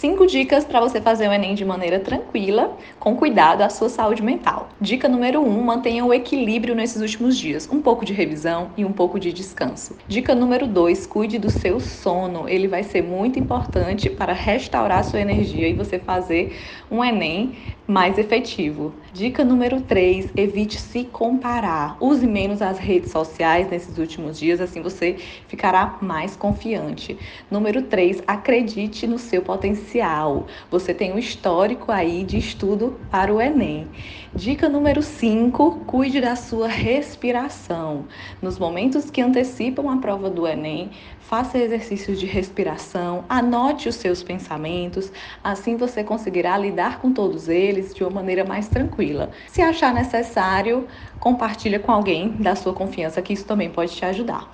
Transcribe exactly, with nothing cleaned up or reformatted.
Cinco dicas para você fazer o Enem de maneira tranquila, com cuidado à sua saúde mental. Dica número um, mantenha o equilíbrio nesses últimos dias, um pouco de revisão e um pouco de descanso. Dica número dois, cuide do seu sono, ele vai ser muito importante para restaurar sua energia e você fazer um Enem mais efetivo. Dica número três, evite se comparar. Use menos as redes sociais nesses últimos dias, assim você ficará mais confiante. Número três, acredite no seu potencial. Você tem um histórico aí de estudo para o Enem. Dica número cinco, cuide da sua respiração. Nos momentos que antecipam a prova do Enem, faça exercícios de respiração, anote os seus pensamentos, assim você conseguirá lidar com todos eles de uma maneira mais tranquila. Se achar necessário, compartilhe com alguém da sua confiança, que isso também pode te ajudar.